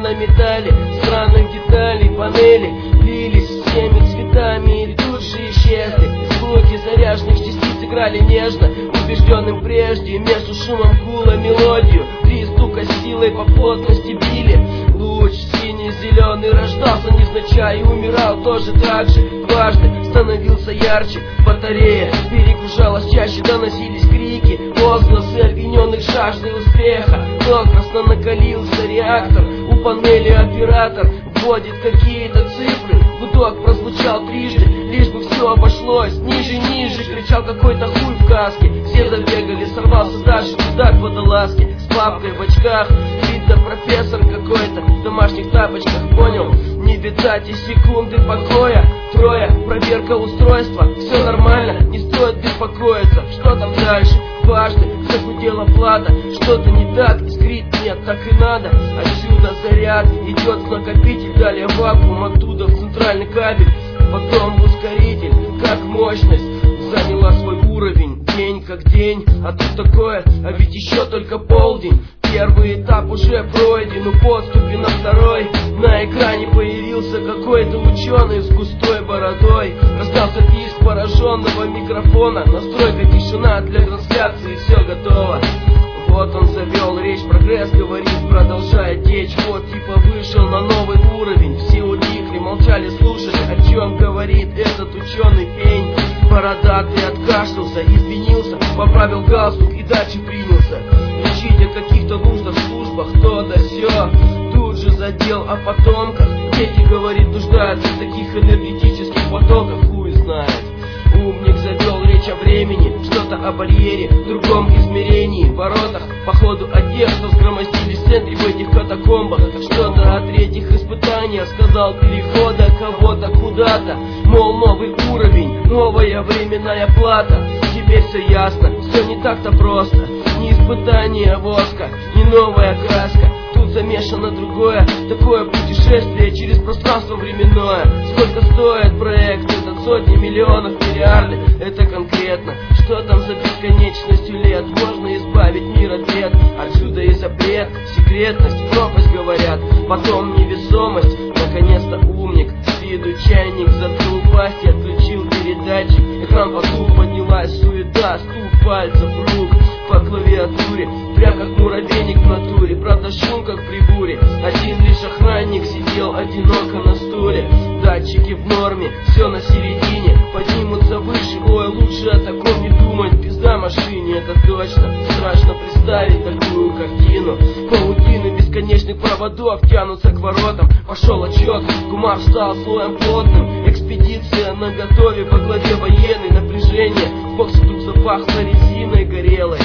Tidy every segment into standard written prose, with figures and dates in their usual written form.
на металле странных деталей. Панели лились всеми цветами и тут же исчезли. Звуки заряженных частиц играли нежно, убежденным прежде, между шумом гула мелодию. Три стука силой по плотности били. Луч синий-зеленый рождался незначай и умирал тоже так же. Дважды становился ярче, батарея перегружалась чаще, доносились крики, возгласы обвиненных жаждой успеха. Но красно накалился реактор, у панели оператор вводит какие-то цифры. Гудок прозвучал трижды, лишь бы все обошлось. Ниже, ниже, кричал какой-то хуй в каске. Все забегали, сорвался даже чудак в водолазке с папкой в очках. Видно, профессор какой-то в домашних тапочках. Понял, не видать и секунды покоя. Трое, проверка устройства, все нормально, не стоит беспокоиться. Что там дальше? Дважды загудела плата, что-то не так, искрит, нет, так и надо. Отсюда заряд идет в накопитель, далее вакуум, оттуда в центральный кабель, потом в ускоритель. Как мощность заняла свой уровень, день как день, а тут такое, а ведь еще только полдень. Первый этап уже пройден, у подступи на второй. На экране появился какой-то ученый с густой бородой. Раздался писк пораженного микрофона. Настройка, тишина для трансляции, все готово. Вот он завел речь, прогресс говорит, продолжает течь. Вот типа вышел на новый уровень. Все утихли, молчали, слушали, о чем говорит этот ученый пень. Бородатый откашлялся, извинился, поправил галстук и дальше принялся лечить о каких-то нужных службах, то да сё. Тут же задел о потомках. Дети, говорит, нуждаются в таких энергетических потоках, хуй знает. Умник завел речь о времени, что-то о барьере, в другом измерении, воротах, походу о тех, что сгромоздились в центре в этих катакомбах. Что-то о третьих испытаниях, сказал перехода кого-то куда-то. Мол, новый уровень, новая временная плата. Теперь все ясно, все не так-то просто. Не испытание воска, не новая краска. Тут замешано другое, такое путешествие через пространство временное. Сколько стоит проект этот? Сотни миллионов, миллиарды. Это конкретно. Что там за бесконечностью лет? Можно избавить мир от бед. Отсюда и запрет, секретность, пропасть, говорят. Потом невесомость. Наконец-то умник с виду чайник заткнул пасть и отключил передатчик. Экран потух, поднялась суета, стук пальцев рук по клавиатуре, прям как муравейник в натуре. Правда, шум как при буре. Один лишь охранник сидел одиноко на стуле. Датчики в норме, все на середине. Поднимутся выше, ой, лучше о таком не думать. Пизда машине, это точно. Страшно представить такую картину. Паутины бесконечных проводов тянутся к воротам. Пошел отчет, кумар встал слоем плотным. Экспедиция на готове, во главе военный. Напряжение, в боксе тут запахло резиной горелой.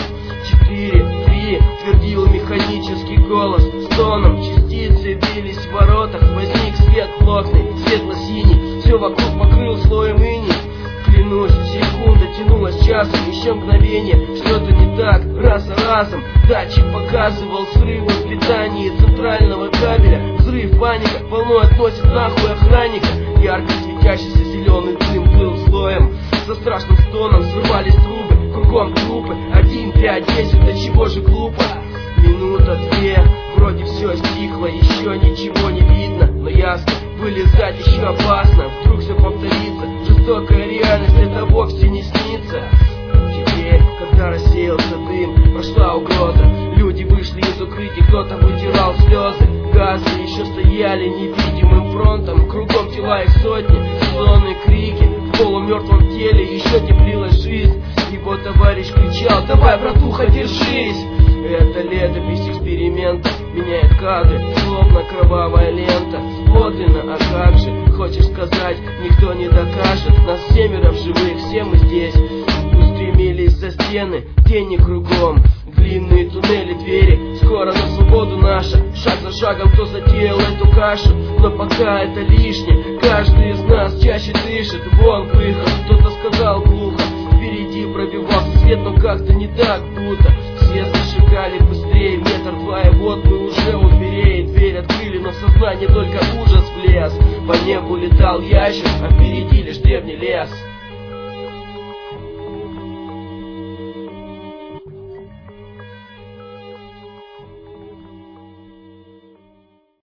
4, 3, твердил механический голос. Стоном частицы бились в воротах. Возник свет плотный, светло-синий. Все вокруг покрыл слоем иней. Клянусь, секунда тянулась часом, еще мгновение. Что-то не так, раз за разом. Датчик показывал срывы в питании центрального кабеля. Взрыв, паника, волной относит нахуй охранника. Ярко светящийся зеленый дым плыл слоем. За страшным стоном срывались трубы, кругом трупы. 1, 5, 10, до чего же глупо. Минута, две, вроде все стихло, еще ничего не видно. Но ясно, вылезать еще опасно. Вдруг все повторится, жестокая реальность, это вовсе не снится. Теперь, когда рассеялся дым, прошла угроза. Люди вышли из укрытий, кто-то вытирал слезы. Газы еще стояли невидимым фронтом. Кругом тела их сотни, стоны, крики. В полумертвом теле еще теплилась жизнь. Его товарищ кричал: давай, братуха, держись. Это летопись эксперимента, меняет кадры, словно кровавая лента. Подлинно, а как же, хочешь сказать, никто не докажет. Нас 7 в живых, все мы здесь. Устремились за стены, тени кругом, длинные туннели, двери. Скоро на свободу наша, шаг за шагом кто затеял эту кашу. Но пока это лишнее, каждый из нас чаще дышит. Вон выход, кто-то сказал глухо. Впереди пробивался свет, но как-то не так будто. Все зашагали быстрее, метр-два, и вот мы уже у дверей. Дверь открыли, но в сознание только ужас влез. По небу летал ящик, а впереди лишь древний лес.